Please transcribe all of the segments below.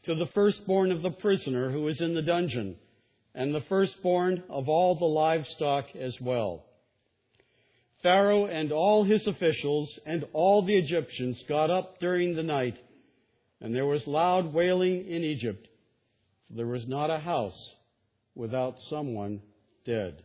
to the firstborn of the prisoner who is in the dungeon, and the firstborn of all the livestock as well. Pharaoh and all his officials and all the Egyptians got up during the night, and there was loud wailing in Egypt. There was not a house without someone dead.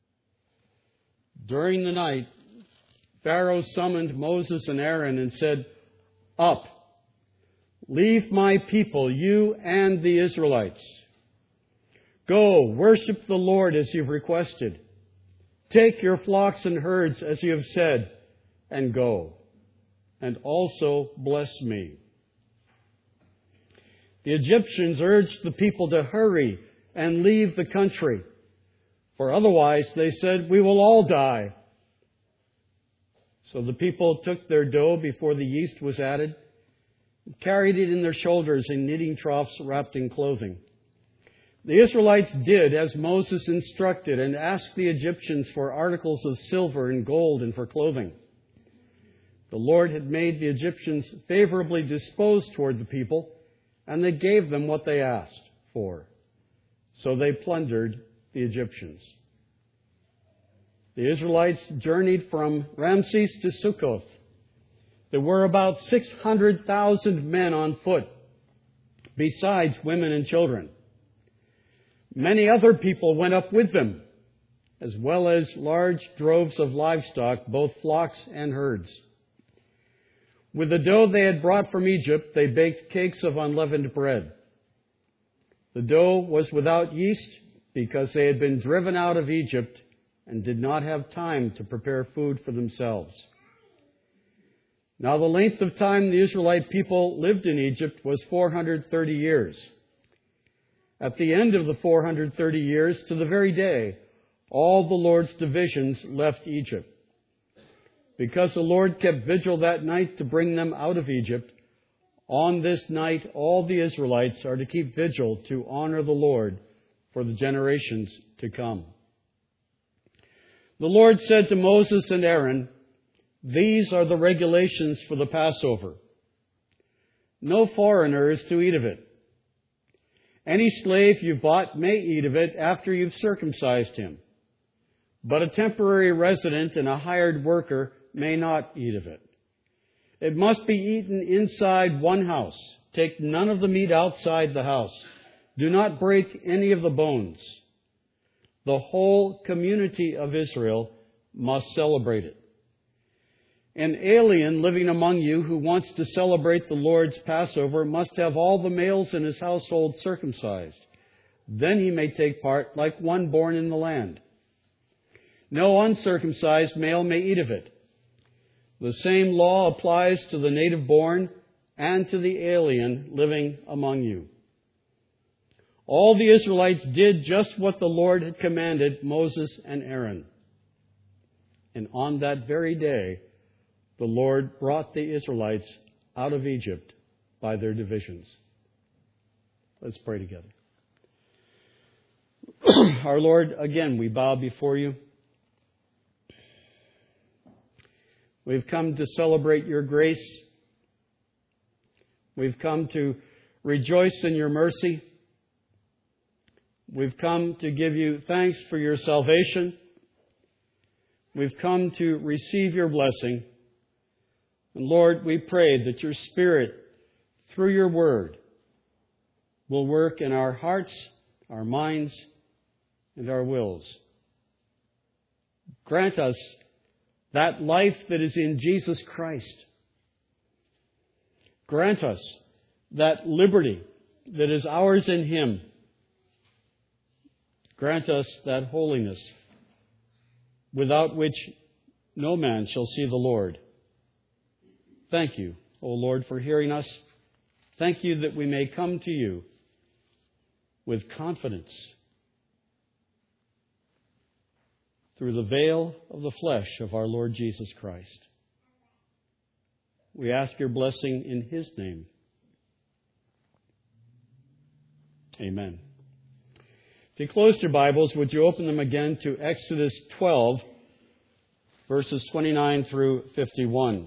During the night, Pharaoh summoned Moses and Aaron and said, "Up, leave my people, you and the Israelites. Go, worship the Lord as you've requested. Take your flocks and herds as you have said, and go. And also bless me." The Egyptians urged the people to hurry and leave the country, for otherwise, they said, "We will all die." So the people took their dough before the yeast was added, and carried it in their shoulders in kneading troughs wrapped in clothing. The Israelites did as Moses instructed and asked the Egyptians for articles of silver and gold and for clothing. The Lord had made the Egyptians favorably disposed toward the people, and they gave them what they asked for. So they plundered the Egyptians. The Israelites journeyed from Ramses to Sukkoth. There were about 600,000 men on foot, besides women and children. Many other people went up with them, as well as large droves of livestock, both flocks and herds. With the dough they had brought from Egypt, they baked cakes of unleavened bread. The dough was without yeast because they had been driven out of Egypt and did not have time to prepare food for themselves. Now the length of time the Israelite people lived in Egypt was 430 years. At the end of the 430 years, to the very day, all the Lord's divisions left Egypt. Because the Lord kept vigil that night to bring them out of Egypt, on this night all the Israelites are to keep vigil to honor the Lord for the generations to come. The Lord said to Moses and Aaron, "These are the regulations for the Passover. No foreigner is to eat of it. Any slave you bought may eat of it after you've circumcised him, but a temporary resident and a hired worker may not eat of it. It must be eaten inside one house. Take none of the meat outside the house. Do not break any of the bones. The whole community of Israel must celebrate it. An alien living among you who wants to celebrate the Lord's Passover must have all the males in his household circumcised. Then he may take part like one born in the land. No uncircumcised male may eat of it. The same law applies to the native born and to the alien living among you." All the Israelites did just what the Lord had commanded Moses and Aaron. And on that very day, the Lord brought the Israelites out of Egypt by their divisions. Let's pray together. Our Lord, again, we bow before you. We've come to celebrate your grace. We've come to rejoice in your mercy. We've come to give you thanks for your salvation. We've come to receive your blessing. And Lord, we pray that your Spirit, through your word, will work in our hearts, our minds, and our wills. Grant us that life that is in Jesus Christ. Grant us that liberty that is ours in Him. Grant us that holiness without which no man shall see the Lord. Thank you, O Lord, for hearing us. Thank you that we may come to you with confidence through the veil of the flesh of our Lord Jesus Christ. We ask your blessing in His name. Amen. If you closed your Bibles, would you open them again to Exodus 12, verses 29 through 51.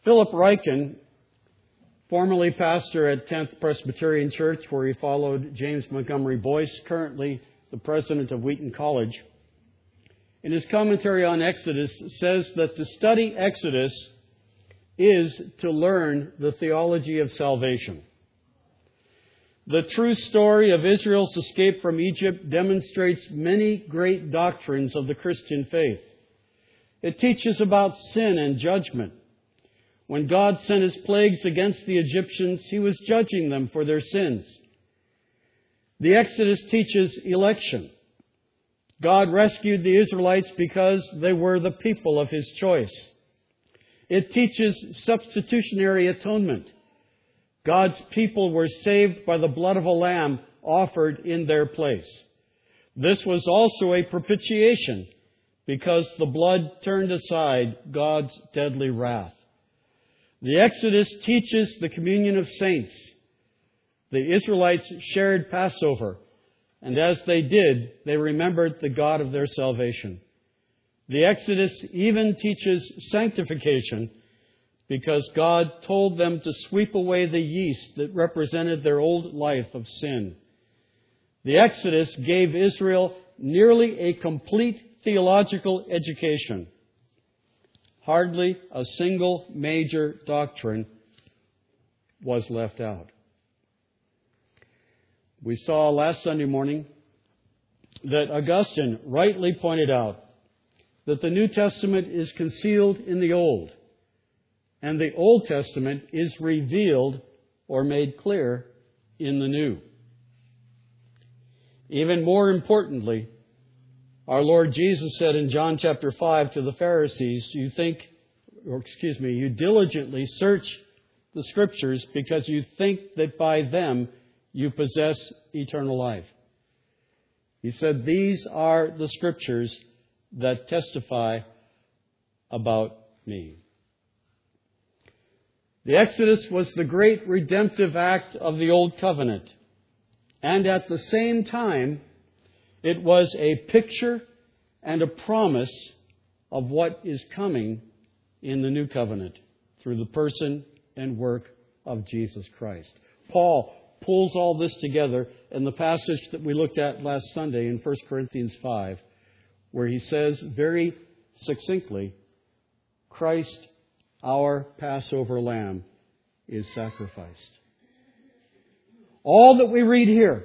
Philip Ryken, formerly pastor at 10th Presbyterian Church, where he followed James Montgomery Boyce, currently the president of Wheaton College, in his commentary on Exodus says that to study Exodus is to learn the theology of salvation. The true story of Israel's escape from Egypt demonstrates many great doctrines of the Christian faith. It teaches about sin and judgment. When God sent His plagues against the Egyptians, He was judging them for their sins. The Exodus teaches election. God rescued the Israelites because they were the people of His choice. It teaches substitutionary atonement. God's people were saved by the blood of a lamb offered in their place. This was also a propitiation because the blood turned aside God's deadly wrath. The Exodus teaches the communion of saints. The Israelites shared Passover, and as they did, they remembered the God of their salvation. The Exodus even teaches sanctification because God told them to sweep away the yeast that represented their old life of sin. The Exodus gave Israel nearly a complete theological education. Hardly a single major doctrine was left out. We saw last Sunday morning that Augustine rightly pointed out that the New Testament is concealed in the Old, and the Old Testament is revealed or made clear in the New. Even more importantly, our Lord Jesus said in John chapter 5 to the Pharisees, you diligently search the Scriptures because you think that by them you possess eternal life. He said, these are the Scriptures that testify about me. The Exodus was the great redemptive act of the Old Covenant. And at the same time, it was a picture and a promise of what is coming in the New Covenant through the person and work of Jesus Christ. Paul pulls all this together in the passage that we looked at last Sunday in 1 Corinthians 5, where he says very succinctly, Christ, our Passover lamb, is sacrificed. All that we read here,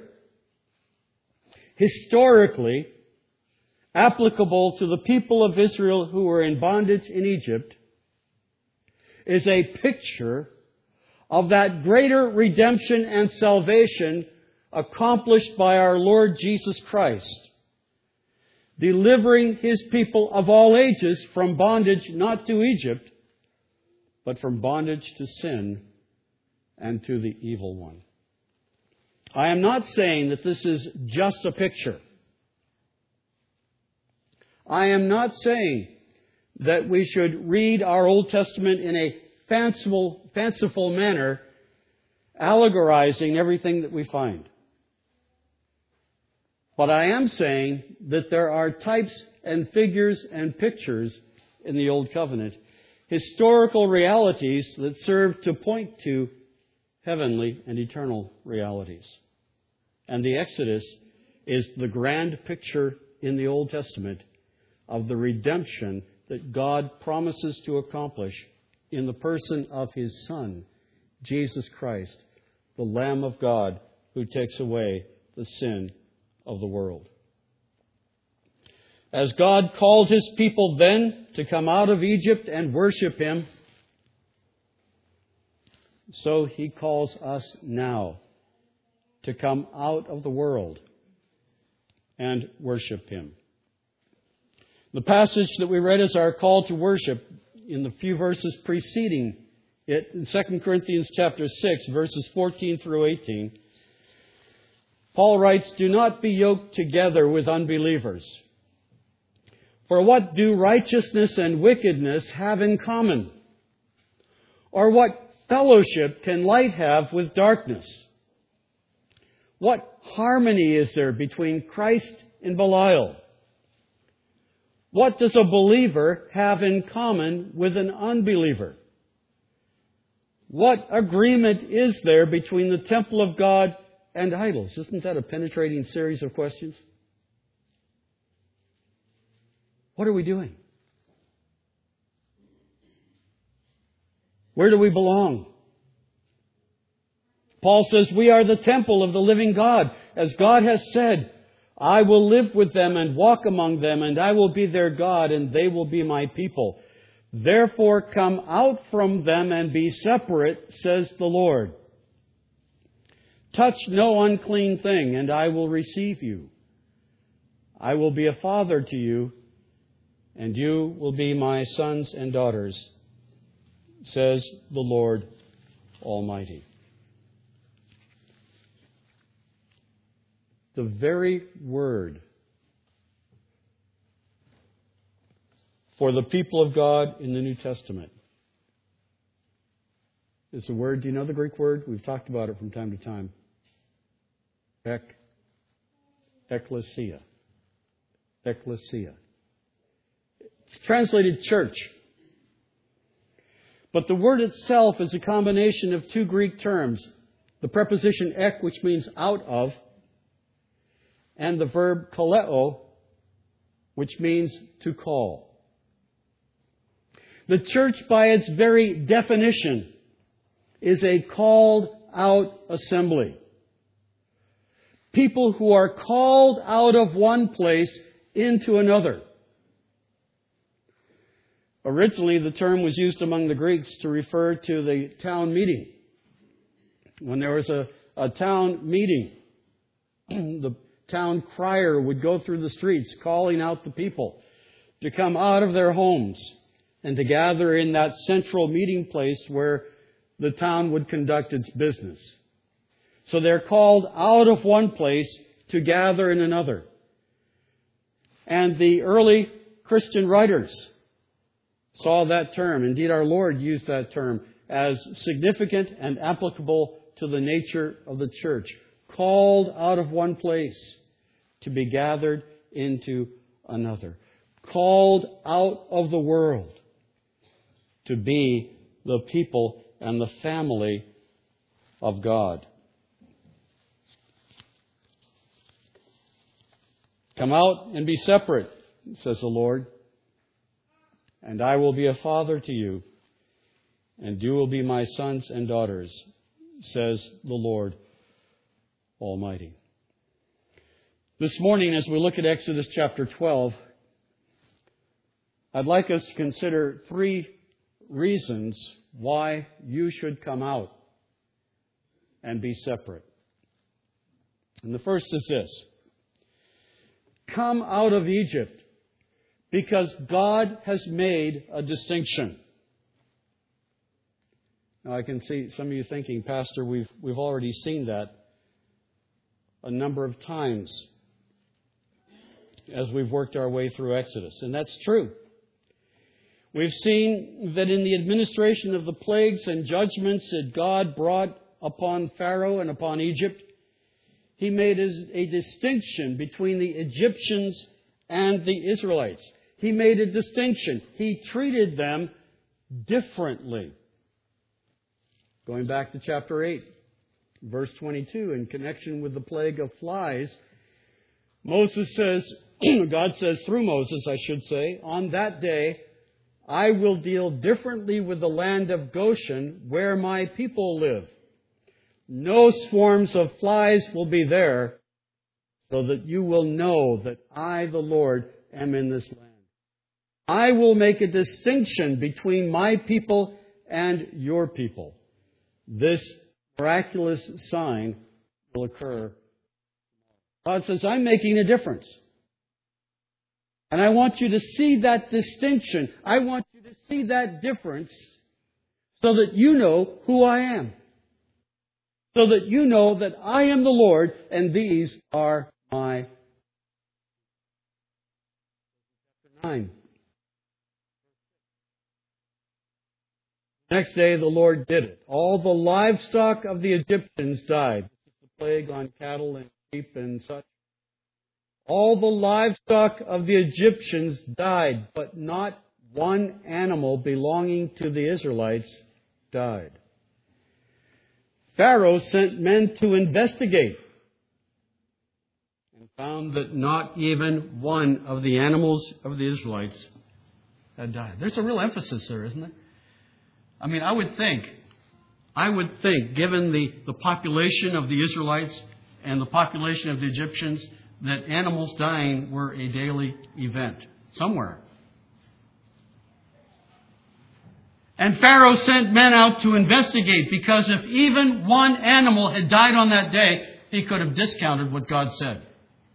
historically applicable to the people of Israel who were in bondage in Egypt, is a picture of that greater redemption and salvation accomplished by our Lord Jesus Christ, delivering His people of all ages from bondage not to Egypt, but from bondage to sin and to the evil one. I am not saying that this is just a picture. I am not saying that we should read our Old Testament in a fanciful manner, allegorizing everything that we find. But I am saying that there are types and figures and pictures in the Old Covenant, historical realities that serve to point to heavenly and eternal realities. And the Exodus is the grand picture in the Old Testament of the redemption that God promises to accomplish in the person of His Son, Jesus Christ, the Lamb of God who takes away the sin of the world. As God called His people then to come out of Egypt and worship Him, so He calls us now to come out of the world and worship Him. The passage that we read is our call to worship in the few verses preceding it in 2 Corinthians chapter 6, verses 14 through 18. Paul writes, do not be yoked together with unbelievers. For what do righteousness and wickedness have in common? Or what fellowship can light have with darkness? What harmony is there between Christ and Belial? What does a believer have in common with an unbeliever? What agreement is there between the temple of God and idols? Isn't that a penetrating series of questions? What are we doing? Where do we belong? Paul says we are the temple of the living God. As God has said, I will live with them and walk among them, and I will be their God, and they will be my people. Therefore come out from them and be separate, says the Lord. Touch no unclean thing, and I will receive you. I will be a father to you, and you will be my sons and daughters, says the Lord Almighty. The very word for the people of God in the New Testament is the word, do you know the Greek word? We've talked about it from time to time. Ecclesia. Ecclesia. It's translated church. But the word itself is a combination of two Greek terms. The preposition ek, which means out of, and the verb kaleo, which means to call. The church, by its very definition, is a called out assembly. People who are called out of one place into another. Originally, the term was used among the Greeks to refer to the town meeting. When there was a town meeting, the town crier would go through the streets calling out the people to come out of their homes and to gather in that central meeting place where the town would conduct its business. So they're called out of one place to gather in another. And the early Christian writers saw that term. Indeed, our Lord used that term as significant and applicable to the nature of the church. Called out of one place to be gathered into another. Called out of the world to be the people and the family of God. Come out and be separate, says the Lord, and I will be a father to you, and you will be my sons and daughters, says the Lord Almighty. This morning, as we look at Exodus chapter 12, I'd like us to consider 3 reasons why you should come out and be separate. And the first is this. Come out of Egypt because God has made a distinction. Now I can see some of you thinking, Pastor, we've already seen that a number of times as we've worked our way through Exodus. And that's true. We've seen that in the administration of the plagues and judgments that God brought upon Pharaoh and upon Egypt, He made a distinction between the Egyptians and the Israelites. He made a distinction. He treated them differently. Going back to chapter 8, verse 22, in connection with the plague of flies, Moses says, God says through Moses, I should say, on that day, I will deal differently with the land of Goshen where my people live. No swarms of flies will be there, so that you will know that I, the Lord, am in this land. I will make a distinction between my people and your people. This miraculous sign will occur. God says, I'm making a difference. And I want you to see that distinction. I want you to see that difference so that you know who I am. So that you know that I am the Lord and these are my. Chapter 9. Next day the Lord did it. All the livestock of the Egyptians died. This is the plague on cattle and sheep and such. All the livestock of the Egyptians died, but not one animal belonging to the Israelites died. Pharaoh sent men to investigate and found that not even one of the animals of the Israelites had died. There's a real emphasis there, isn't there? I mean, I would think, given the population of the Israelites and the population of the Egyptians, that animals dying were a daily event somewhere. And Pharaoh sent men out to investigate, because if even one animal had died on that day, he could have discounted what God said.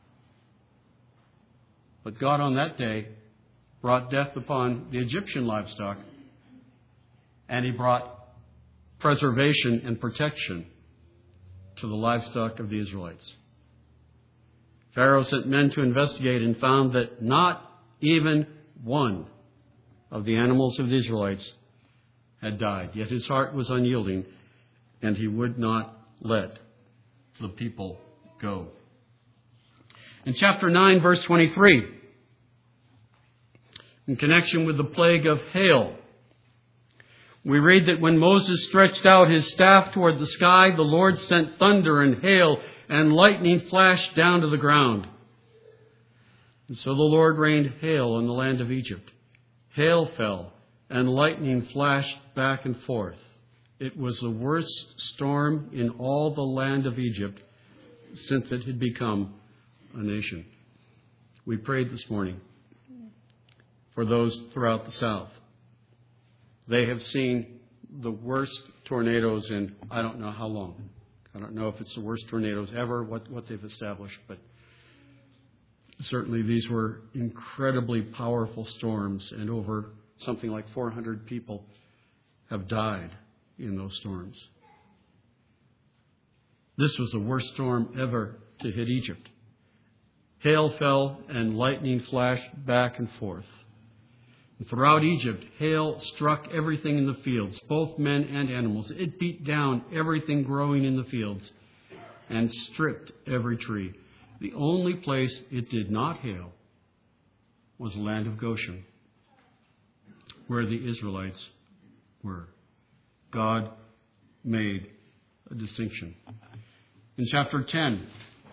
But God on that day brought death upon the Egyptian livestock, and He brought preservation and protection to the livestock of the Israelites. Pharaoh sent men to investigate and found that not even one of the animals of the Israelites had died. Yet his heart was unyielding, and he would not let the people go. In chapter 9, verse 23, in connection with the plague of hail, we read that when Moses stretched out his staff toward the sky, the Lord sent thunder and hail, and lightning flashed down to the ground. And so the Lord rained hail on the land of Egypt. Hail fell, and lightning flashed back and forth. It was the worst storm in all the land of Egypt since it had become a nation. We prayed this morning for those throughout the South. They have seen the worst tornadoes in I don't know how long. I don't know if it's the worst tornadoes ever, what they've established, but certainly these were incredibly powerful storms, and over something like 400 people have died in those storms. This was the worst storm ever to hit Egypt. Hail fell and lightning flashed back and forth. And throughout Egypt, hail struck everything in the fields, both men and animals. It beat down everything growing in the fields and stripped every tree. The only place it did not hail was the land of Goshen, where the Israelites were. God made a distinction. In chapter 10,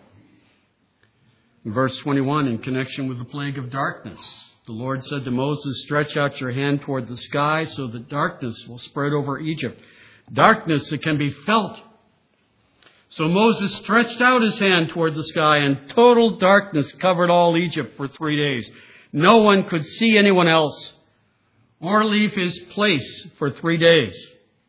verse 21, in connection with the plague of darkness, the Lord said to Moses, "Stretch out your hand toward the sky so that darkness will spread over Egypt, darkness that can be felt." So Moses stretched out his hand toward the sky, and total darkness covered all Egypt for 3 days. No one could see anyone else or leave his place for 3 days.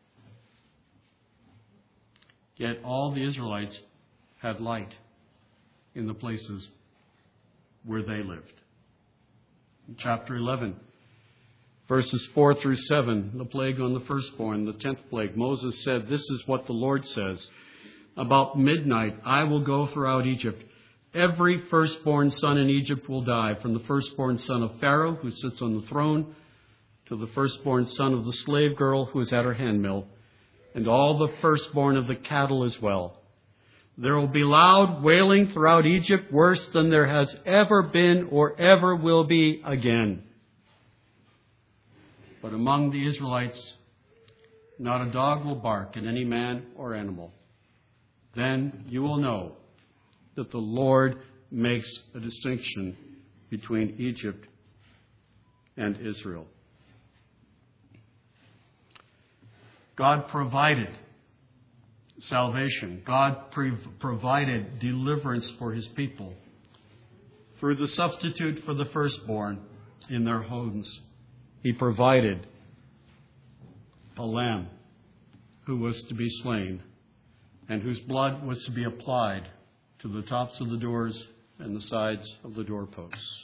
Yet all the Israelites had light in the places where they lived. In chapter 11, verses 4 through 7, the plague on the firstborn, the 10th plague, Moses said, "This is what the Lord says. About midnight I will go throughout Egypt. Every firstborn son in Egypt will die, from the firstborn son of Pharaoh, who sits on the throne, to the firstborn son of the slave girl who is at her handmill, and all the firstborn of the cattle as well. There will be loud wailing throughout Egypt, worse than there has ever been or ever will be again. But among the Israelites, not a dog will bark at any man or animal. Then you will know that the Lord makes a distinction between Egypt and Israel." God provided salvation. God provided deliverance for His people through the substitute for the firstborn in their homes. He provided a lamb who was to be slain and whose blood was to be applied to the tops of the doors and the sides of the doorposts.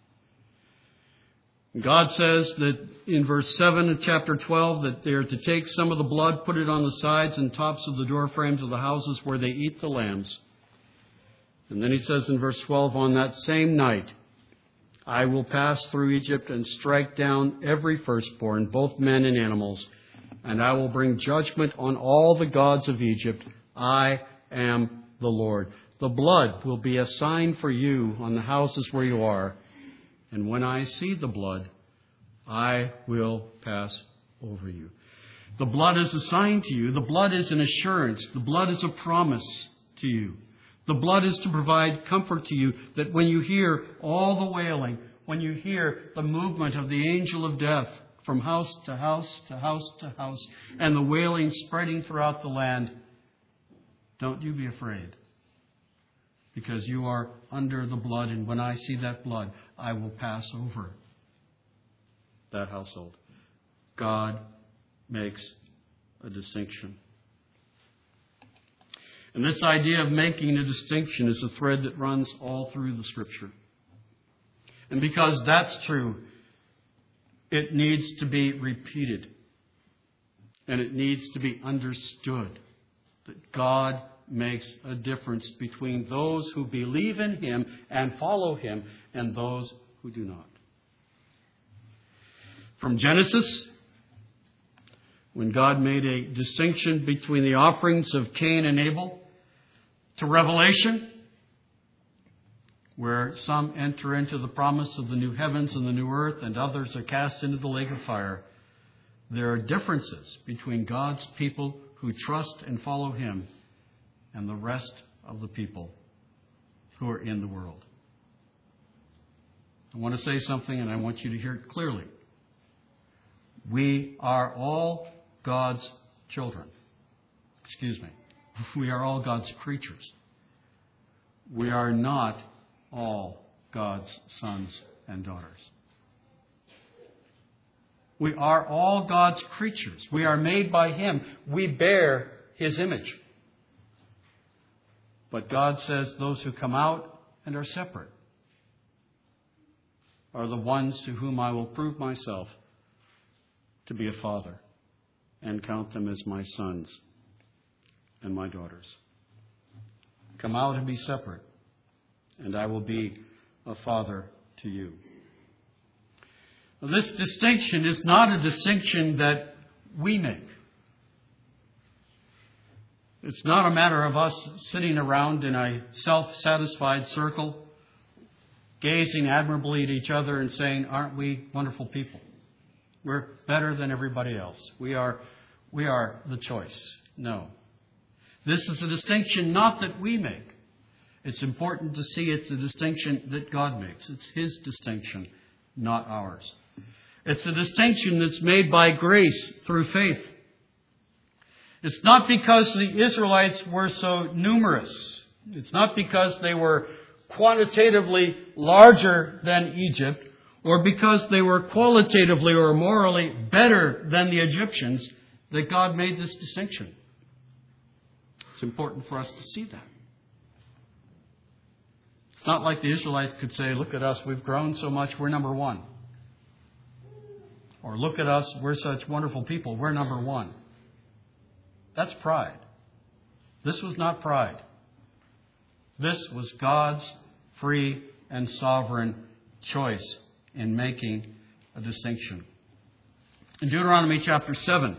God says that in verse 7 of chapter 12 that they are to take some of the blood, put it on the sides and tops of the door frames of the houses where they eat the lambs. And then he says in verse 12, "On that same night I will pass through Egypt and strike down every firstborn, both men and animals, and I will bring judgment on all the gods of Egypt. I am the Lord. The blood will be a sign for you on the houses where you are. And when I see the blood, I will pass over you." The blood is a sign to you. The blood is an assurance. The blood is a promise to you. The blood is to provide comfort to you that when you hear all the wailing, when you hear the movement of the angel of death from house to house to house to house, and the wailing spreading throughout the land, don't you be afraid, because you are under the blood, and when I see that blood, I will pass over that household. God makes a distinction. And this idea of making a distinction is a thread that runs all through the Scripture. And because that's true, it needs to be repeated. And it needs to be understood that God makes a difference between those who believe in Him and follow Him and those who do not. From Genesis, when God made a distinction between the offerings of Cain and Abel, to Revelation, where some enter into the promise of the new heavens and the new earth and others are cast into the lake of fire, there are differences between God's people who trust and follow Him and the rest of the people who are in the world. I want to say something, and I want you to hear it clearly. We are all God's children. We are all God's creatures. We are not all God's sons and daughters. We are all God's creatures. We are made by Him. We bear His image. But God says those who come out and are separate are the ones to whom I will prove myself to be a father and count them as my sons and my daughters. Come out and be separate, and I will be a father to you. Now, this distinction is not a distinction that we make. It's not a matter of us sitting around in a self-satisfied circle, gazing admirably at each other and saying, aren't we wonderful people? We're better than everybody else. We are the choice. No. This is a distinction not that we make. It's important to see it's a distinction that God makes. It's His distinction, not ours. It's a distinction that's made by grace through faith. It's not because the Israelites were so numerous. It's not because they were quantitatively larger than Egypt, or because they were qualitatively or morally better than the Egyptians, that God made this distinction. It's important for us to see that. It's not like the Israelites could say, look at us, we've grown so much, we're number one. Or look at us, we're such wonderful people, we're number one. That's pride. This was not pride. This was God's free and sovereign choice in making a distinction. In Deuteronomy chapter 7,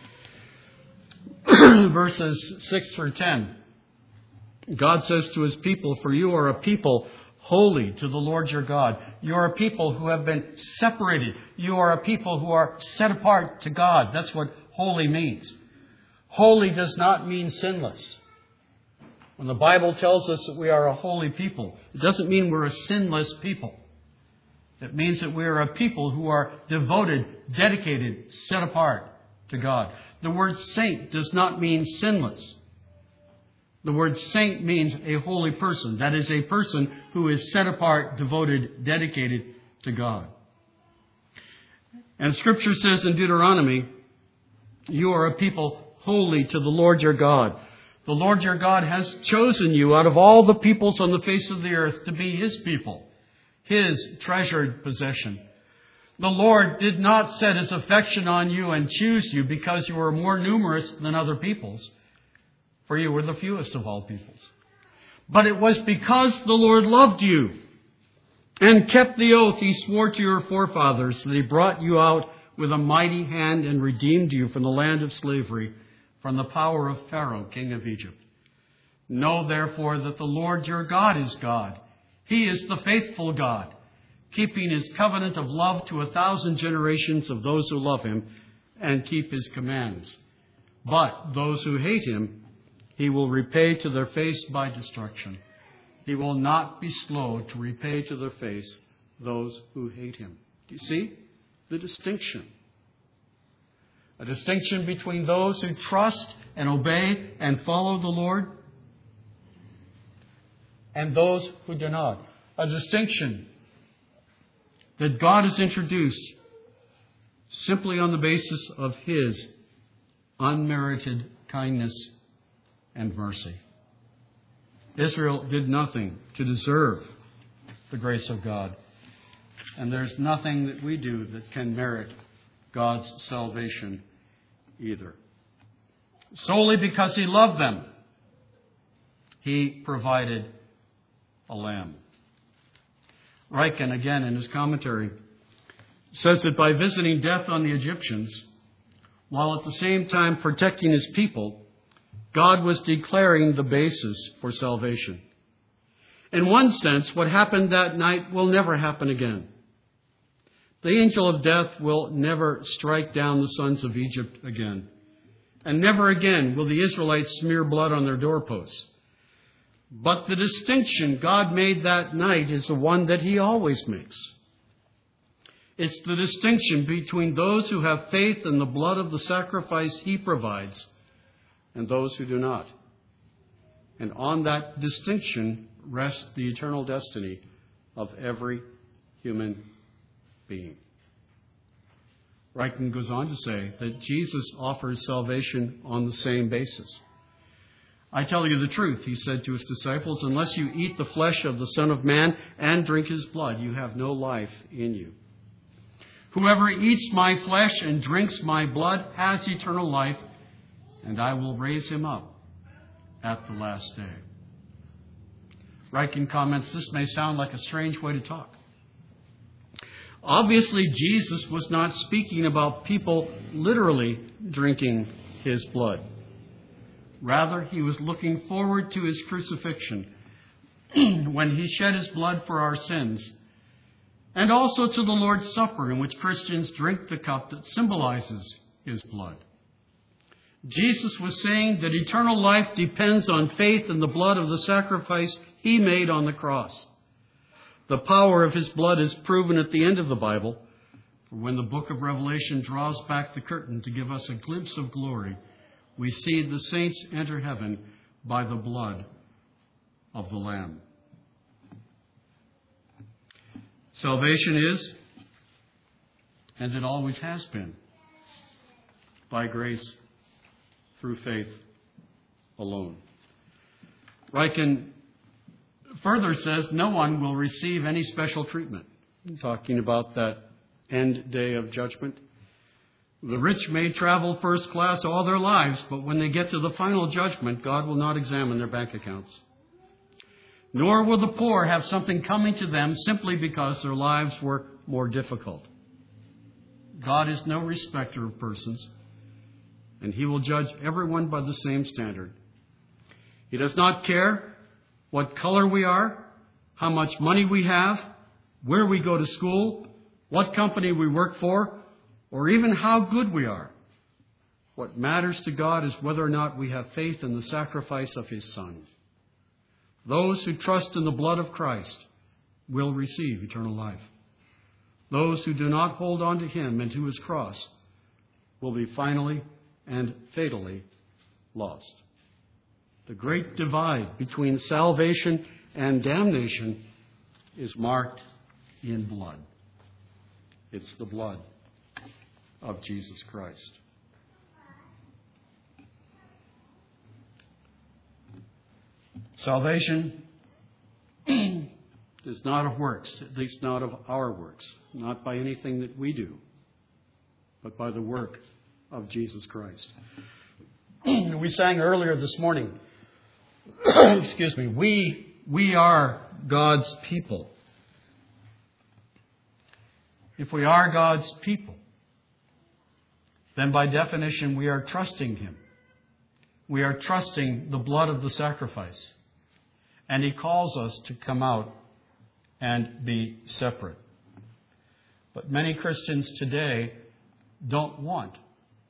verses 6 through 10, God says to His people, for you are a people holy to the Lord your God. You are a people who have been separated. You are a people who are set apart to God. That's what holy means. Holy does not mean sinless. When the Bible tells us that we are a holy people, it doesn't mean we're a sinless people. It means that we are a people who are devoted, dedicated, set apart to God. The word saint does not mean sinless. The word saint means a holy person. That is, a person who is set apart, devoted, dedicated to God. And Scripture says in Deuteronomy, you are a people holy to the Lord your God. The Lord your God has chosen you out of all the peoples on the face of the earth to be His people, His treasured possession. The Lord did not set His affection on you and choose you because you were more numerous than other peoples, for you were the fewest of all peoples. But it was because the Lord loved you and kept the oath He swore to your forefathers that He brought you out with a mighty hand and redeemed you from the land of slavery, from the power of Pharaoh, king of Egypt. Know therefore that the Lord your God is God. He is the faithful God, keeping His covenant of love to 1,000 generations of those who love Him and keep his commands. But those who hate him, he will repay to their face by destruction. He will not be slow to repay to their face those who hate him. Do you see the distinction? A distinction between those who trust and obey and follow the Lord and those who do not. A distinction that God has introduced simply on the basis of his unmerited kindness and mercy. Israel did nothing to deserve the grace of God. And there's nothing that we do that can merit God's salvation either. Solely because he loved them, he provided a lamb. Riken, again in his commentary, says that by visiting death on the Egyptians, while at the same time protecting his people, God was declaring the basis for salvation. In one sense, what happened that night will never happen again. The angel of death will never strike down the sons of Egypt again. And never again will the Israelites smear blood on their doorposts. But the distinction God made that night is the one that he always makes. It's the distinction between those who have faith in the blood of the sacrifice he provides and those who do not. And on that distinction rests the eternal destiny of every human being. Riken goes on to say that Jesus offers salvation on the same basis. I tell you the truth, he said to his disciples, unless you eat the flesh of the Son of Man and drink his blood, you have no life in you. Whoever eats my flesh and drinks my blood has eternal life, and I will raise him up at the last day. Riken comments, this may sound like a strange way to talk. Obviously, Jesus was not speaking about people literally drinking his blood. Rather, he was looking forward to his crucifixion when he shed his blood for our sins, and also to the Lord's Supper, in which Christians drink the cup that symbolizes his blood. Jesus was saying that eternal life depends on faith in the blood of the sacrifice he made on the cross. The power of his blood is proven at the end of the Bible, for when the book of Revelation draws back the curtain to give us a glimpse of glory, we see the saints enter heaven by the blood of the Lamb. Salvation is, and it always has been, by grace through faith alone. Riken further says no one will receive any special treatment. Talking about that end day of judgment. The rich may travel first class all their lives, but when they get to the final judgment, God will not examine their bank accounts. Nor will the poor have something coming to them simply because their lives were more difficult. God is no respecter of persons, and he will judge everyone by the same standard. He does not care what color we are, how much money we have, where we go to school, what company we work for, or even how good we are. What matters to God is whether or not we have faith in the sacrifice of his Son. Those who trust in the blood of Christ will receive eternal life. Those who do not hold on to him and to his cross will be finally and fatally lost. The great divide between salvation and damnation is marked in blood. It's the blood of Jesus Christ. Salvation is not of works, at least not of our works, not by anything that we do, but by the work of Jesus Christ. We sang earlier this morning, excuse me, we are God's people. If we are God's people, then by definition we are trusting him. We are trusting the blood of the sacrifice. And he calls us to come out and be separate. But many Christians today don't want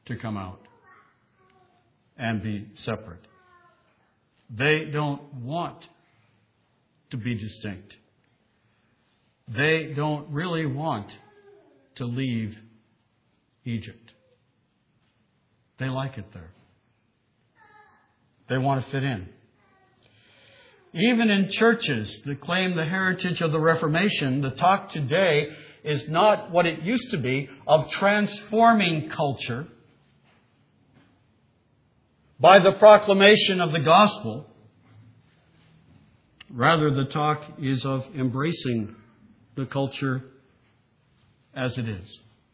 to come out and be separate. They don't want to be distinct. They don't really want to leave Egypt. They like it there. They want to fit in. Even in churches that claim the heritage of the Reformation, the talk today is not what it used to be of transforming culture by the proclamation of the gospel. Rather, the talk is of embracing the culture as it is.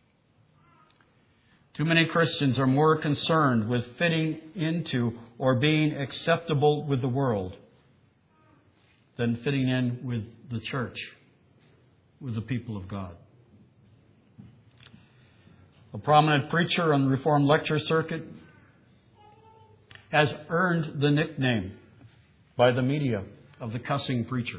Too many Christians are more concerned with fitting into or being acceptable with the world than fitting in with the church, with the people of God. A prominent preacher on the Reformed lecture circuit has earned the nickname by the media of the cussing preacher.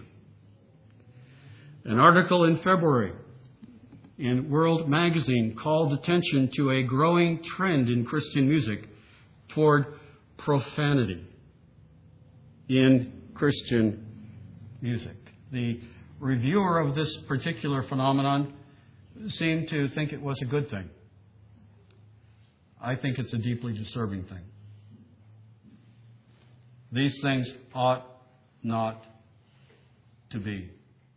An article in February in World Magazine called attention to a growing trend in Christian music toward profanity in Christian music. The reviewer of this particular phenomenon seemed to think it was a good thing. I think it's a deeply disturbing thing. These things ought not to be.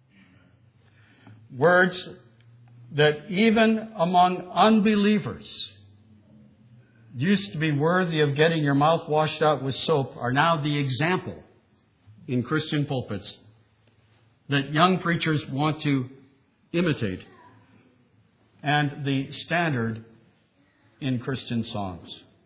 Words that even among unbelievers used to be worthy of getting your mouth washed out with soap are now the example in Christian pulpits that young preachers want to imitate and the standard in Christian songs.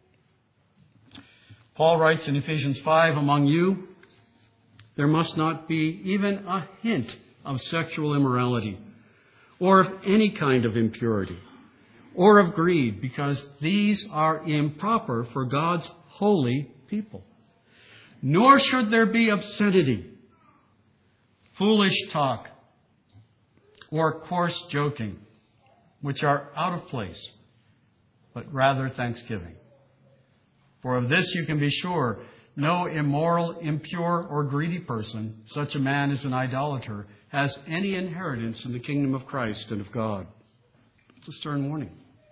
Paul writes in Ephesians 5, among you, there must not be even a hint of sexual immorality or of any kind of impurity or of greed, because these are improper for God's holy people. Nor should there be obscenity, foolish talk, or coarse joking, which are out of place, but rather thanksgiving. For of this you can be sure, no immoral, impure, or greedy person, such a man as an idolater, has any inheritance in the kingdom of Christ and of God. It's a stern warning.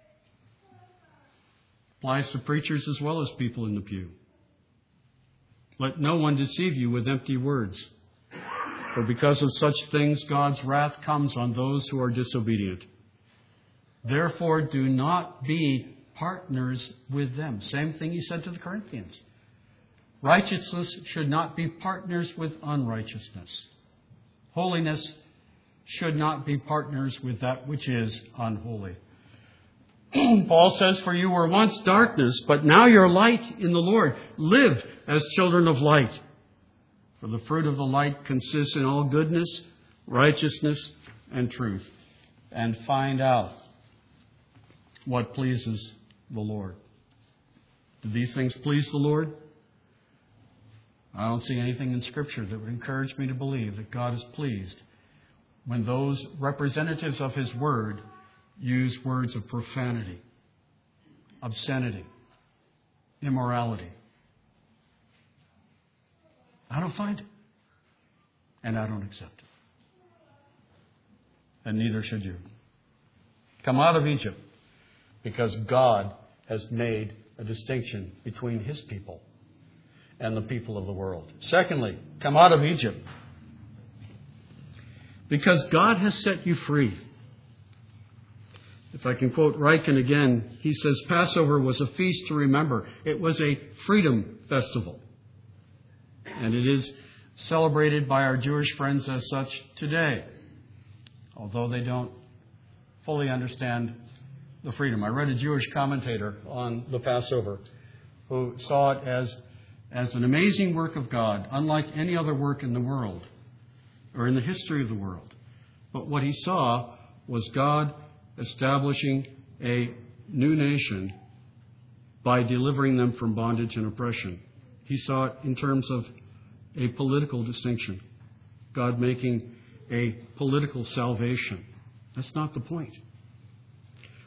Applies to preachers as well as people in the pew. Let no one deceive you with empty words. For because of such things, God's wrath comes on those who are disobedient. Therefore, do not be partners with them. Same thing he said to the Corinthians. Righteousness should not be partners with unrighteousness. Holiness should not be partners with that which is unholy. Paul says, for you were once darkness, but now you're light in the Lord. Live as children of light. For the fruit of the light consists in all goodness, righteousness, and truth. And find out what pleases the Lord. Do these things please the Lord? I don't see anything in Scripture that would encourage me to believe that God is pleased when those representatives of His Word use words of profanity, obscenity, immorality. I don't find it. And I don't accept it. And neither should you. Come out of Egypt, because God has made a distinction between His people and the people of the world. Secondly, come out of Egypt, because God has set you free. If I can quote Ryken again, he says, Passover was a feast to remember. It was a freedom festival. And it is celebrated by our Jewish friends as such today, although they don't fully understand the freedom. I read a Jewish commentator on the Passover who saw it as an amazing work of God, unlike any other work in the world or in the history of the world. But what he saw was God establishing a new nation by delivering them from bondage and oppression. He saw it in terms of a political distinction. God making a political salvation. That's not the point.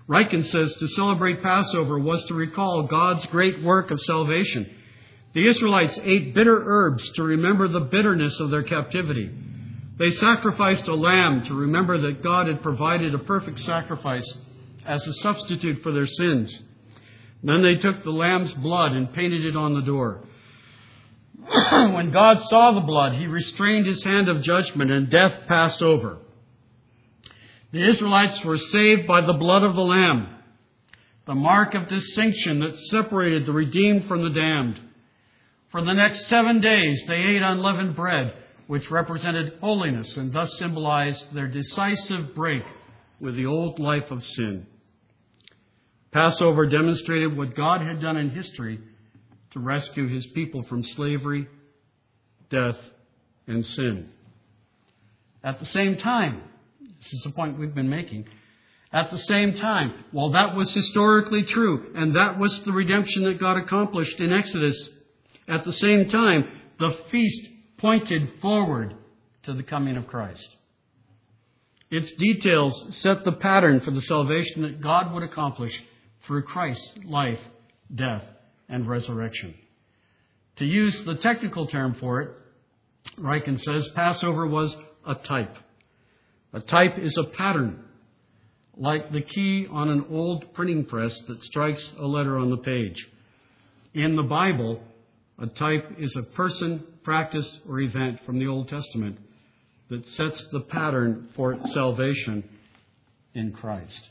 Ryken says to celebrate Passover was to recall God's great work of salvation. The Israelites ate bitter herbs to remember the bitterness of their captivity. They sacrificed a lamb to remember that God had provided a perfect sacrifice as a substitute for their sins. Then they took the lamb's blood and painted it on the door. When God saw the blood, he restrained his hand of judgment, and death passed over. The Israelites were saved by the blood of the Lamb, the mark of distinction that separated the redeemed from the damned. For the next 7 days, they ate unleavened bread, which represented holiness and thus symbolized their decisive break with the old life of sin. Passover demonstrated what God had done in history to rescue his people from slavery, death, and sin. At the same time, this is the point we've been making, at the same time, while that was historically true, and that was the redemption that God accomplished in Exodus, at the same time, the feast pointed forward to the coming of Christ. Its details set the pattern for the salvation that God would accomplish through Christ's life, death, and resurrection. To use the technical term for it, Ryken says Passover was a type. A type is a pattern, like the key on an old printing press that strikes a letter on the page. In the Bible, a type is a person, practice, or event from the Old Testament that sets the pattern for salvation in Christ.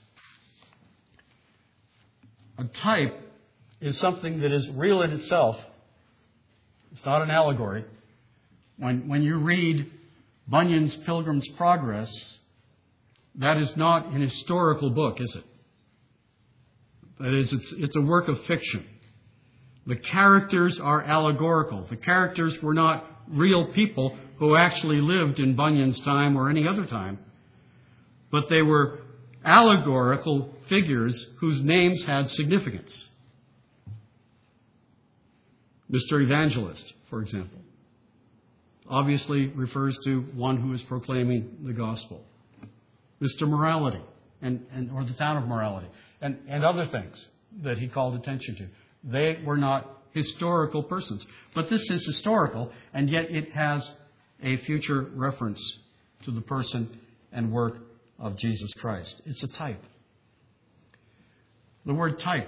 A type is something that is real in itself. It's not an allegory. When you read Bunyan's Pilgrim's Progress, that is not an historical book, is it? That is, it's a work of fiction. The characters are allegorical. The characters were not real people who actually lived in Bunyan's time or any other time, but they were allegorical figures whose names had significance. Mr. Evangelist, for example, obviously refers to one who is proclaiming the gospel. Mr. Morality, or the town of Morality, and other things that he called attention to. They were not historical persons. But this is historical, and yet it has a future reference to the person and work of Jesus Christ. It's a type. The word type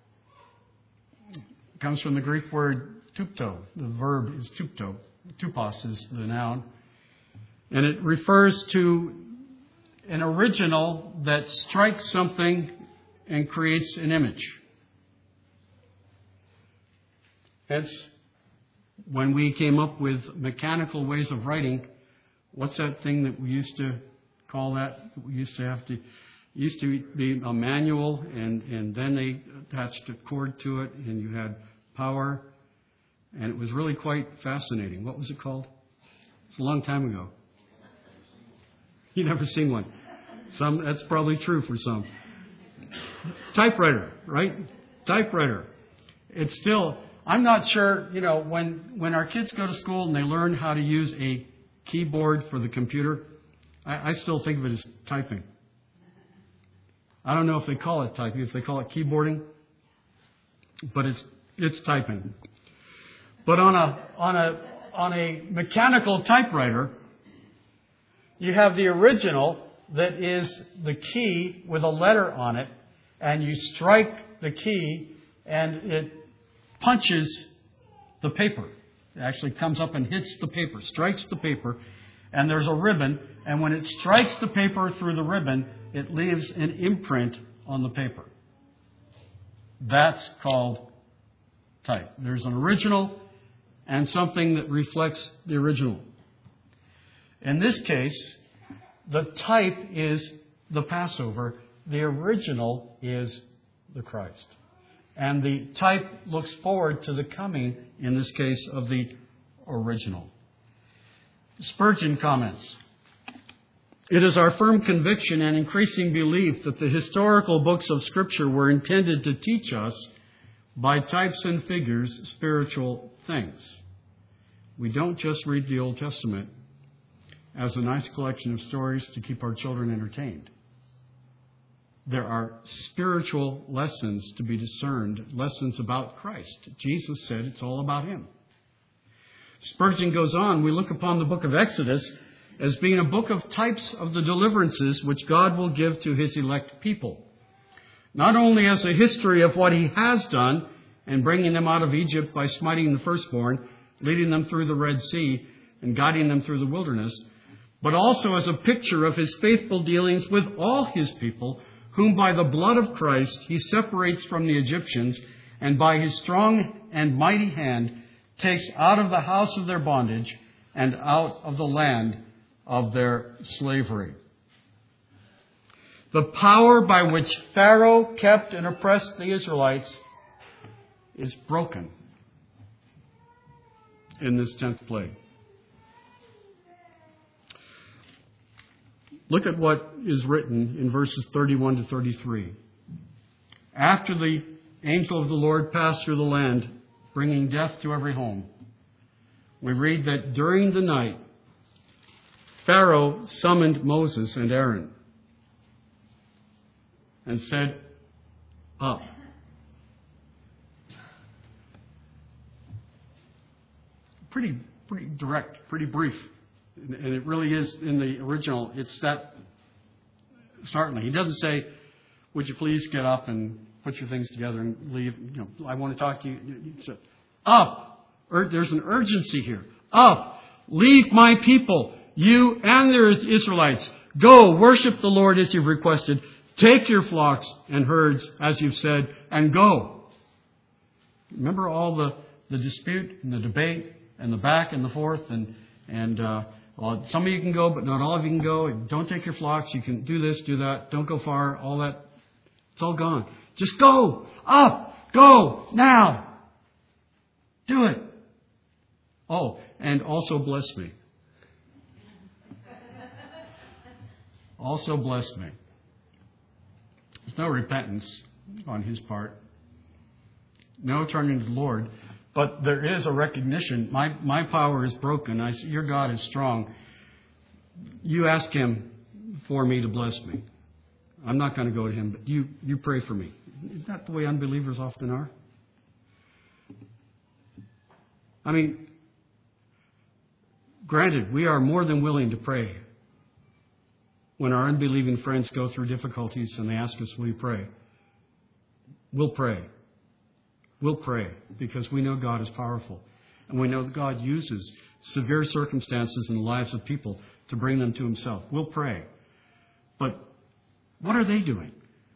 comes from the Greek word tupto. The verb is tupto. Tupos is the noun. And it refers to an original that strikes something and creates an image. Hence, when we came up with mechanical ways of writing, what's that thing that we used to call that? We used to be a manual, and then they attached a cord to it, and you had power, and it was really quite fascinating. What was it called? It's a long time ago. You never seen one. That's probably true for some. Typewriter, right? Typewriter. It's still, I'm not sure, when our kids go to school and they learn how to use a keyboard for the computer, I still think of it as typing. I don't know if they call it typing, if they call it keyboarding, but it's typing. But on a mechanical typewriter, you have the original that is the key with a letter on it, and you strike the key and it punches the paper. It actually comes up and hits the paper, strikes the paper, and there's a ribbon, and when it strikes the paper through the ribbon, it leaves an imprint on the paper. That's called type. There's an original and something that reflects the original. In this case, the type is the Passover. The original is the Christ. And the type looks forward to the coming, in this case, of the original. Spurgeon comments, "It is our firm conviction and increasing belief that the historical books of Scripture were intended to teach us, by types and figures, spiritual things. We don't just read the Old Testament as a nice collection of stories to keep our children entertained. there are spiritual lessons to be discerned, lessons about Christ. Jesus said it's all about Him. Spurgeon goes on, we look upon the book of Exodus as being a book of types of the deliverances which God will give to His elect people. Not only as a history of what He has done and bringing them out of Egypt by smiting the firstborn, leading them through the Red Sea and guiding them through the wilderness, but also as a picture of His faithful dealings with all His people, whom by the blood of Christ He separates from the Egyptians, and by His strong and mighty hand takes out of the house of their bondage and out of the land of their slavery. The power by which Pharaoh kept and oppressed the Israelites is broken in this 10th plague. Look at what is written in verses 31 to 33. After the angel of the Lord passed through the land, bringing death to every home, we read that during the night, Pharaoh summoned Moses and Aaron and said, "Up." Pretty direct, pretty brief. And it really is in the original. It's that startling. He doesn't say, "Would you please get up and put your things together and leave? I want to talk to you." He said, "Up." There's an urgency here. "Up. Leave my people, you and the Israelites. Go worship the Lord as you've requested. Take your flocks and herds as you've said, and go." Remember all the dispute and the debate and the back and the forth and well, some of you can go, but not all of you can go. Don't take your flocks. You can do this, do that. Don't go far. All that. It's all gone. Just go. Up. Go. Now. Do it. Oh, and also bless me. Also bless me. There's no repentance on his part. No turning to the Lord. But there is a recognition. My power is broken. Your God is strong. You ask Him for me to bless me. I'm not going to go to Him, but you pray for me. Isn't that the way unbelievers often are? I mean, granted, we are more than willing to pray when our unbelieving friends go through difficulties and they ask us, "Will you pray?" We'll pray. We'll pray because we know God is powerful. And we know that God uses severe circumstances in the lives of people to bring them to Himself. We'll pray. But what are they doing?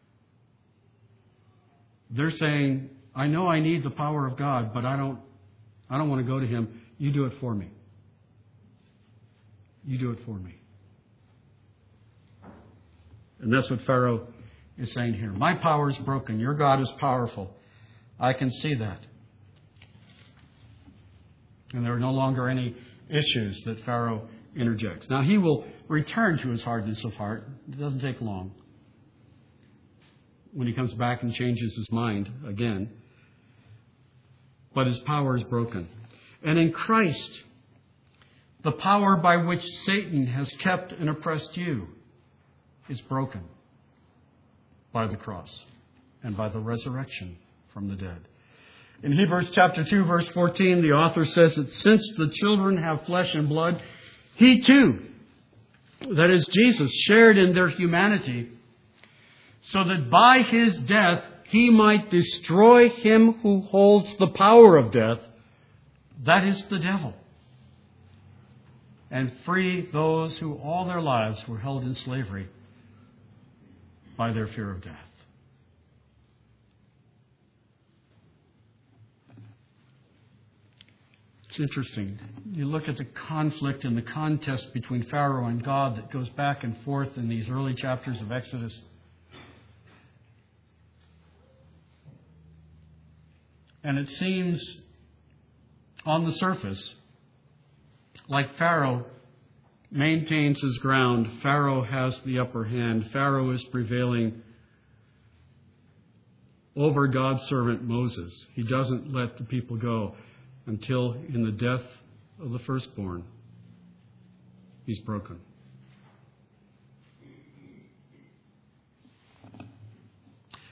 They're saying, "I know I need the power of God, but I don't want to go to Him. You do it for me. You do it for me." And that's what Pharaoh is saying here. My power is broken. Your God is powerful. I can see that. And there are no longer any issues that Pharaoh interjects. Now, he will return to his hardness of heart. It doesn't take long. When he comes back and changes his mind again. But his power is broken. And in Christ, the power by which Satan has kept and oppressed you is broken by the cross and by the resurrection from the dead. In Hebrews chapter 2, verse 14, the author says that since the children have flesh and blood, He too, that is Jesus, shared in their humanity, so that by His death He might destroy him who holds the power of death, that is the devil, and free those who all their lives were held in slavery by their fear of death. It's interesting. You look at the conflict and the contest between Pharaoh and God that goes back and forth in these early chapters of Exodus. And it seems on the surface like Pharaoh maintains his ground. Pharaoh has the upper hand. Pharaoh is prevailing over God's servant Moses. He doesn't let the people go until in the death of the firstborn, he's broken.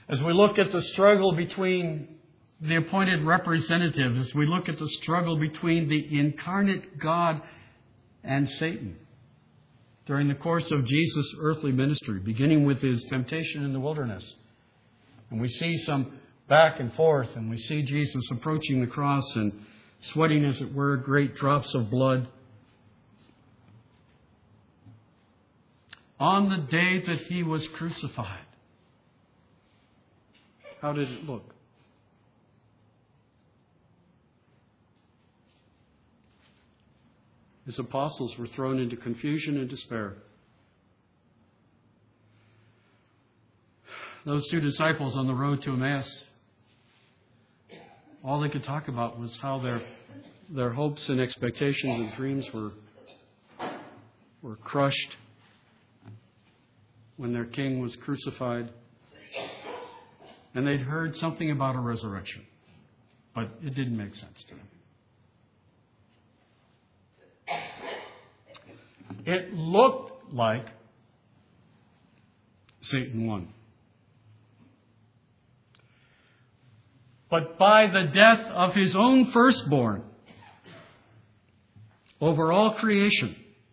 As we look at the struggle between the appointed representatives, as we look at the struggle between the incarnate God and Satan during the course of Jesus' earthly ministry, beginning with His temptation in the wilderness. And we see some back and forth, and we see Jesus approaching the cross and sweating, as it were, great drops of blood. On the day that He was crucified, how did it look? His apostles were thrown into confusion and despair. Those two disciples on the road to Emmaus, all they could talk about was how their hopes and expectations and dreams were crushed when their King was crucified. And they'd heard something about a resurrection, but it didn't make sense to them. It looked like Satan won. But by the death of His own firstborn over all creation,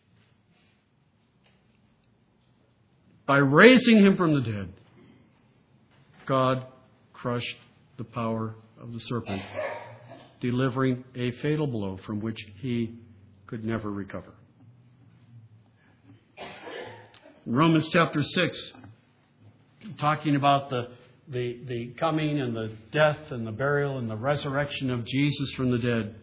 by raising Him from the dead, God crushed the power of the serpent, delivering a fatal blow from which he could never recover. In Romans chapter 6, talking about the coming and the death and the burial and the resurrection of Jesus from the dead,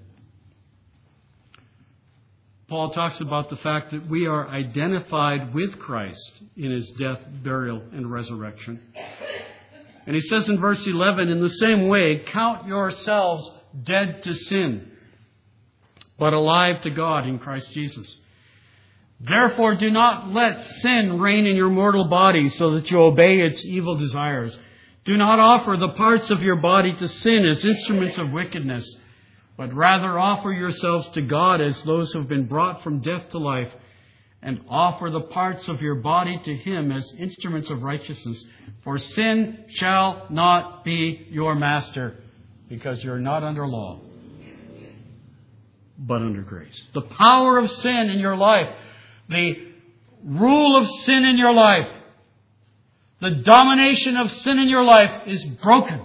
Paul talks about the fact that we are identified with Christ in His death, burial, and resurrection. And he says in verse 11, in the same way, count yourselves dead to sin, but alive to God in Christ Jesus. Therefore, do not let sin reign in your mortal body so that you obey its evil desires. Do not offer the parts of your body to sin as instruments of wickedness, but rather offer yourselves to God as those who have been brought from death to life, and offer the parts of your body to Him as instruments of righteousness. For sin shall not be your master, because you're not under law, but under grace. The power of sin in your life, the rule of sin in your life, the domination of sin in your life is broken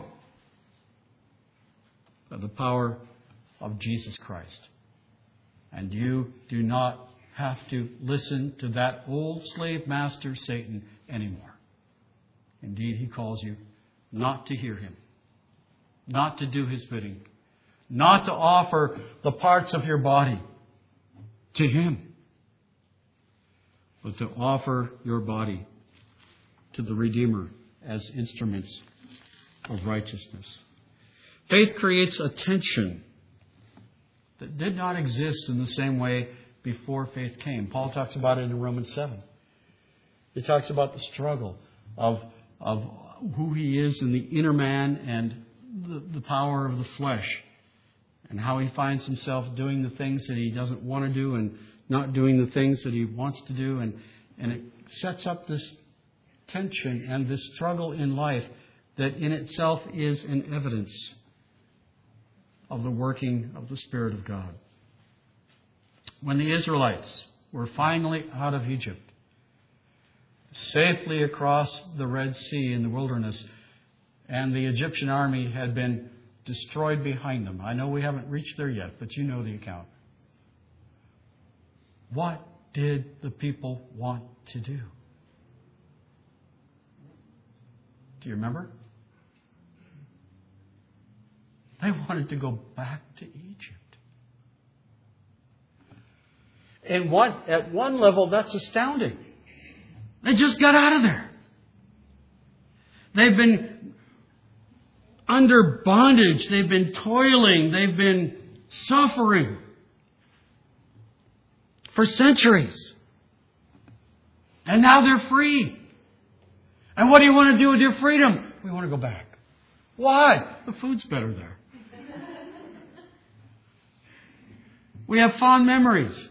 by the power of Jesus Christ. And you do not have to listen to that old slave master, Satan, anymore. Indeed, he calls you not to hear him, not to do his bidding, not to offer the parts of your body to him, but to offer your body to the Redeemer as instruments of righteousness. Faith creates a tension that did not exist in the same way before faith came. Paul talks about it in Romans 7. He talks about the struggle of who he is in the inner man and the power of the flesh, and how he finds himself doing the things that he doesn't want to do and not doing the things that he wants to do. And it sets up this tension and this struggle in life that in itself is an evidence of the working of the Spirit of God. When the Israelites were finally out of Egypt, safely across the Red Sea in the wilderness, and the Egyptian army had been destroyed behind them. I know we haven't reached there yet, but you know the account. What did the people want to do? Do you remember? They wanted to go back to Egypt. And at one level, that's astounding. They just got out of there. They've been under bondage. They've been toiling. They've been suffering for centuries. And now they're free. And what do you want to do with your freedom? We want to go back. Why? The food's better there. We have fond memories.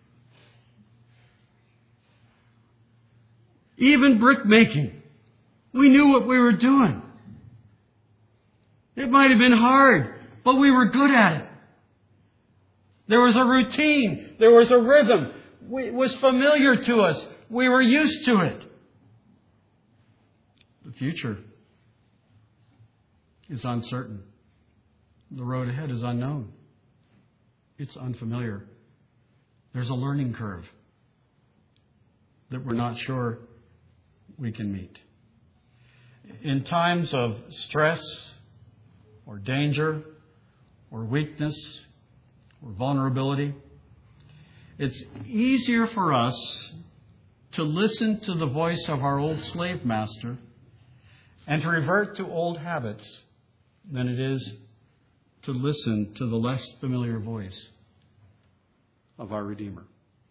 Even brick making We knew what we were doing. It might have been hard, but we were good at it. There was a routine. There was a rhythm. It was familiar to us. We were used to it. The future is uncertain. The road ahead is unknown. It's unfamiliar. There's a learning curve that we're not sure we can meet. In times of stress or danger or weakness or vulnerability, it's easier for us to listen to the voice of our old slave master and to revert to old habits than it is to listen to the less familiar voice of our Redeemer.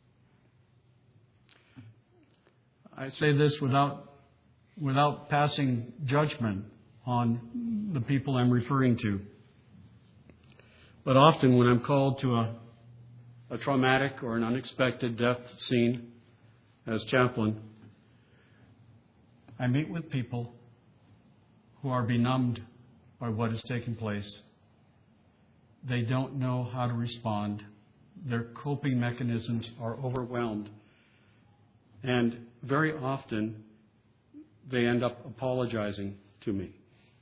I say this without passing judgment on the people I'm referring to. But often when I'm called to a traumatic or an unexpected death scene as chaplain, I meet with people who are benumbed by what has taken place. They don't know how to respond. Their coping mechanisms are overwhelmed. And very often, they end up apologizing to me.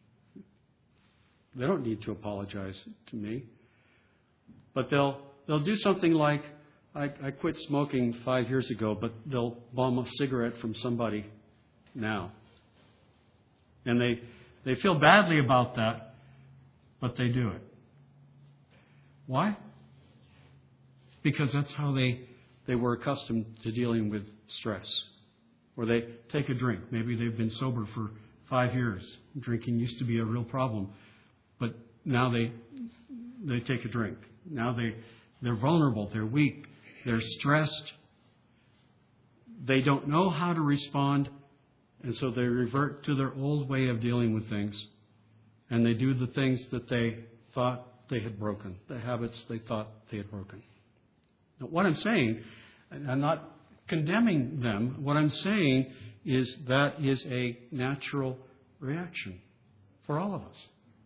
They don't need to apologize to me. But they'll do something like, I quit smoking 5 years ago, but they'll bum a cigarette from somebody now. And they feel badly about that, but they do it. Why? Because that's how they were accustomed to dealing with stress. Or they take a drink. Maybe they've been sober for 5 years. Drinking used to be a real problem. But now they take a drink. Now they're vulnerable. They're weak. They're stressed. They don't know how to respond. And so they revert to their old way of dealing with things. And they do the things that they thought they had broken. The habits they thought they had broken. Now, what I'm saying, and I'm not condemning them, what I'm saying is that is a natural reaction for all of us.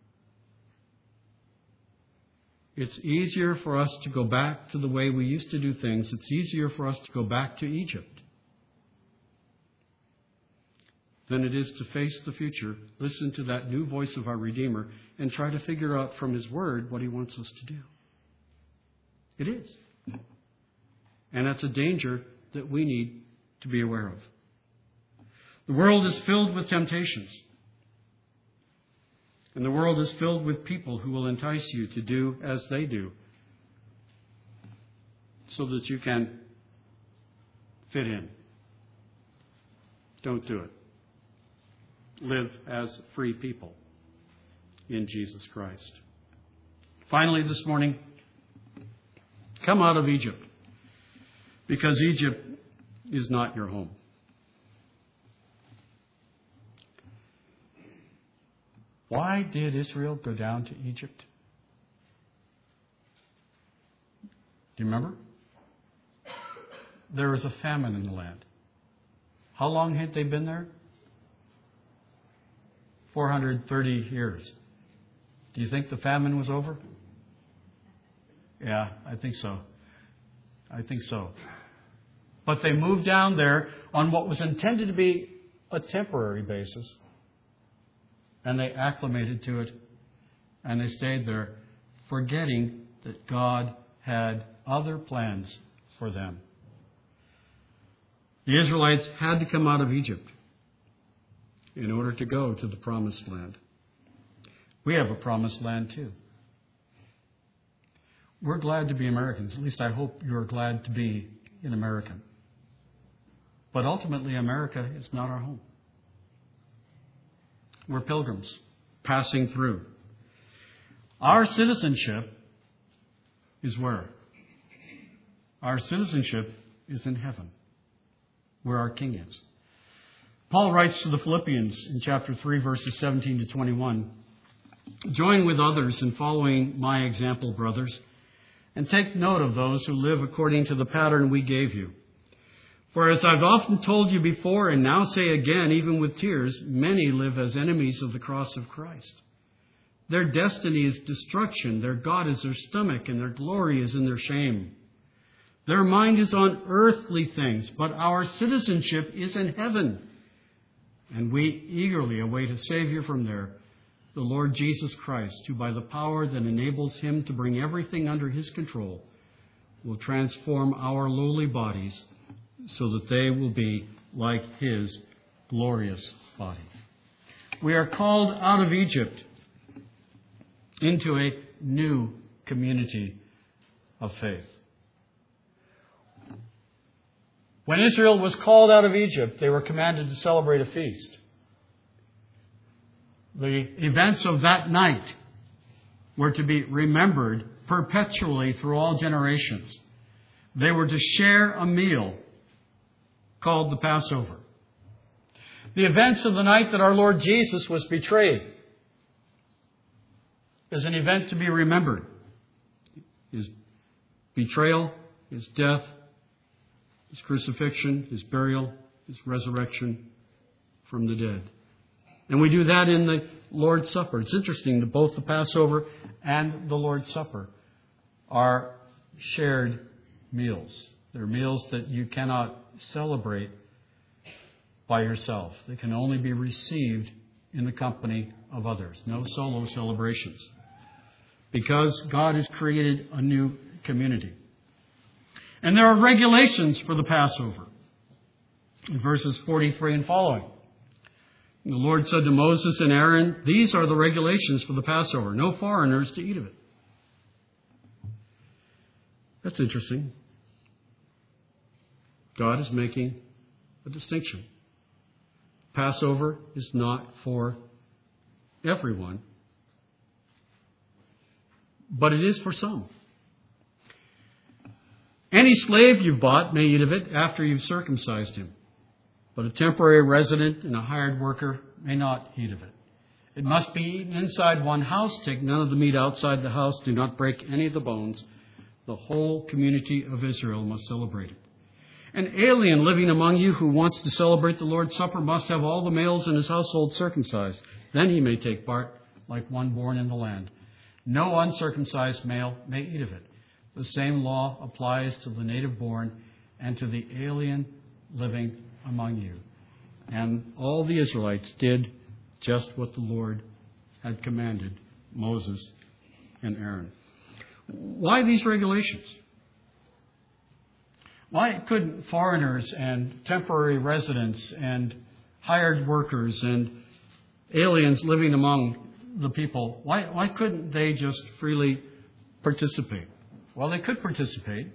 It's easier for us to go back to the way we used to do things. It's easier for us to go back to Egypt than it is to face the future, listen to that new voice of our Redeemer, and try to figure out from His Word what He wants us to do. It is. And that's a danger that we need to be aware of. The world is filled with temptations. And the world is filled with people who will entice you to do as they do, so that you can fit in. Don't do it. Live as free people in Jesus Christ. Finally, this morning, come out of Egypt, because Egypt is not your home. Why did Israel go down to Egypt? Do you remember? There was a famine in the land. How long had they been there? 430 years. Do you think the famine was over? Yeah, I think so. But they moved down there on what was intended to be a temporary basis. And they acclimated to it. And they stayed there, forgetting that God had other plans for them. The Israelites had to come out of Egypt in order to go to the promised land. We have a promised land too. We're glad to be Americans. At least I hope you're glad to be an American. But ultimately, America is not our home. We're pilgrims passing through. Our citizenship is where? Our citizenship is in heaven, where our King is. Paul writes to the Philippians in chapter 3, verses 17 to 21, "Join with others in following my example, brothers, and take note of those who live according to the pattern we gave you. For as I've often told you before, and now say again, even with tears, many live as enemies of the cross of Christ. Their destiny is destruction, their God is their stomach, and their glory is in their shame. Their mind is on earthly things, but our citizenship is in heaven. And we eagerly await a Savior from there, the Lord Jesus Christ, who by the power that enables him to bring everything under his control, will transform our lowly bodies so that they will be like his glorious body. We are called out of Egypt into a new community of faith. When Israel was called out of Egypt, they were commanded to celebrate a feast. The events of that night were to be remembered perpetually through all generations. They were to share a meal called the Passover. The events of the night that our Lord Jesus was betrayed is an event to be remembered. His betrayal, his death, his crucifixion, his burial, his resurrection from the dead. And we do that in the Lord's Supper. It's interesting that both the Passover and the Lord's Supper are shared meals. They're meals that you cannot celebrate by yourself. They can only be received in the company of others. No solo celebrations. Because God has created a new community. And there are regulations for the Passover. In verses 43 and following. The Lord said to Moses and Aaron, "These are the regulations for the Passover. No foreigners to eat of it." That's interesting. God is making a distinction. Passover is not for everyone, but it is for some. Any slave you've bought may eat of it after you've circumcised him, but a temporary resident and a hired worker may not eat of it. It must be eaten inside one house. Take none of the meat outside the house. Do not break any of the bones. The whole community of Israel must celebrate it. An alien living among you who wants to celebrate the Lord's Supper must have all the males in his household circumcised. Then he may take part like one born in the land. No uncircumcised male may eat of it. The same law applies to the native born and to the alien living among you. And all the Israelites did just what the Lord had commanded Moses and Aaron. Why these regulations? Why couldn't foreigners and temporary residents and hired workers and aliens living among the people, why couldn't they just freely participate? Well, they could participate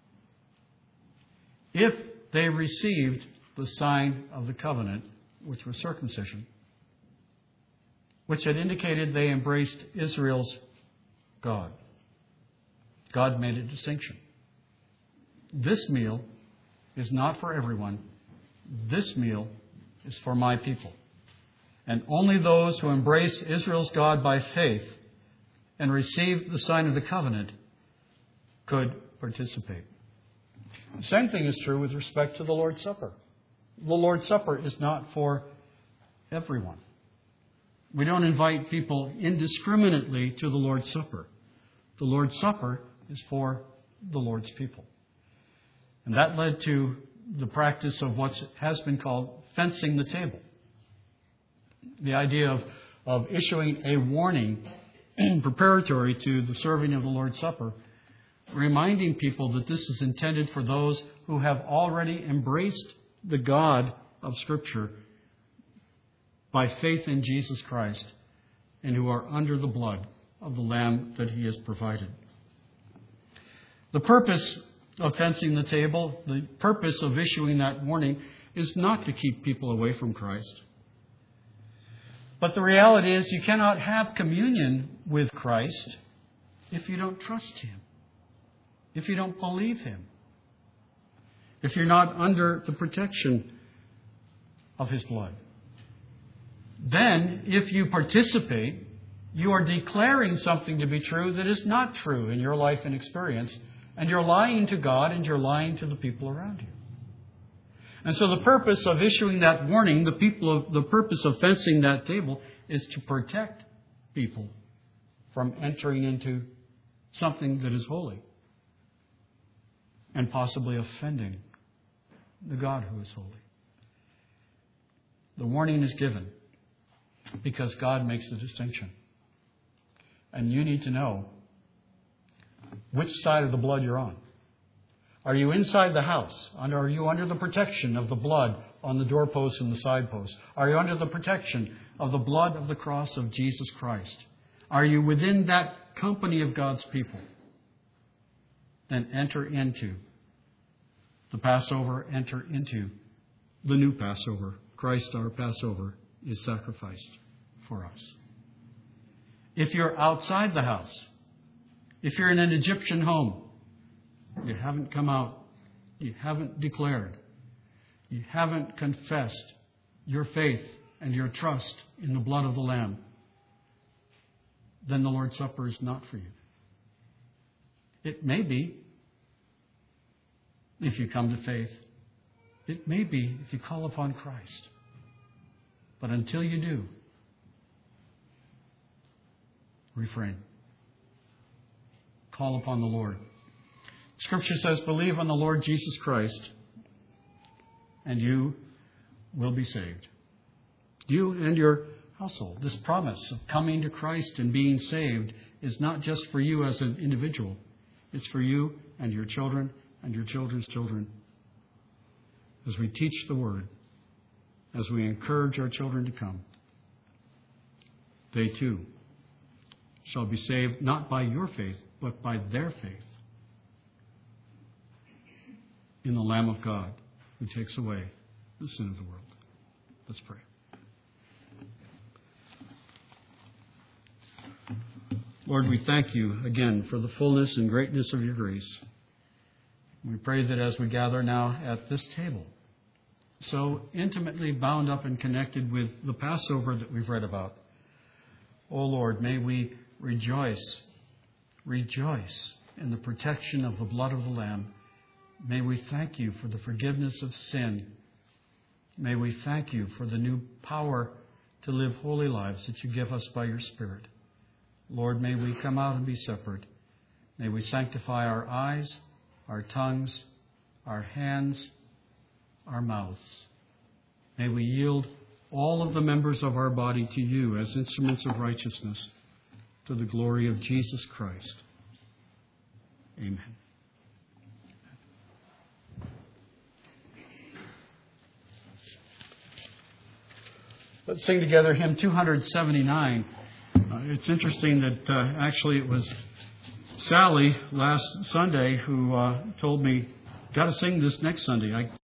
if they received the sign of the covenant, which was circumcision, which had indicated they embraced Israel's God. God made a distinction. This meal is not for everyone. This meal is for my people. And only those who embrace Israel's God by faith and receive the sign of the covenant could participate. The same thing is true with respect to the Lord's Supper. The Lord's Supper is not for everyone. We don't invite people indiscriminately to the Lord's Supper. The Lord's Supper is for the Lord's people. And that led to the practice of what has been called fencing the table. The idea of issuing a warning preparatory to the serving of the Lord's Supper, reminding people that this is intended for those who have already embraced the God of Scripture by faith in Jesus Christ and who are under the blood of the Lamb that He has provided. The purpose of fencing the table, the purpose of issuing that warning is not to keep people away from Christ. But the reality is you cannot have communion with Christ if you don't trust Him, if you don't believe Him, if you're not under the protection of His blood. Then, if you participate, you are declaring something to be true that is not true in your life and experience, and you're lying to God and you're lying to the people around you. And so the purpose of issuing that warning, the purpose of fencing that table is to protect people from entering into something that is holy and possibly offending the God who is holy. The warning is given because God makes the distinction. And you need to know which side of the blood you're on. Are you inside the house? Are you under the protection of the blood on the doorposts and the side posts? Are you under the protection of the blood of the cross of Jesus Christ? Are you within that company of God's people? Then enter into the Passover, enter into the new Passover. Christ, our Passover, is sacrificed for us. If you're outside the house, if you're in an Egyptian home, you haven't come out, you haven't declared, you haven't confessed your faith and your trust in the blood of the Lamb, then the Lord's Supper is not for you. It may be if you come to faith. It may be if you call upon Christ. But until you do, refrain. Call upon the Lord. Scripture says, believe on the Lord Jesus Christ, and you will be saved. You and your household. This promise of coming to Christ and being saved is not just for you as an individual. It's for you and your children and your children's children. As we teach the Word, as we encourage our children to come, they too shall be saved not by your faith, but by their faith in the Lamb of God who takes away the sin of the world. Let's pray. Lord, we thank you again for the fullness and greatness of your grace. We pray that as we gather now at this table, so intimately bound up and connected with the Passover that we've read about, oh Lord, may we rejoice in the protection of the blood of the Lamb. May we thank you for the forgiveness of sin. May we thank you for the new power to live holy lives that you give us by your Spirit. Lord, may we come out and be separate. May we sanctify our eyes, our tongues, our hands, our mouths. May we yield all of the members of our body to you as instruments of righteousness to the glory of Jesus Christ. Amen. Let's sing together hymn 279. It's interesting that actually it was Sally last Sunday who told me, got to sing this next Sunday.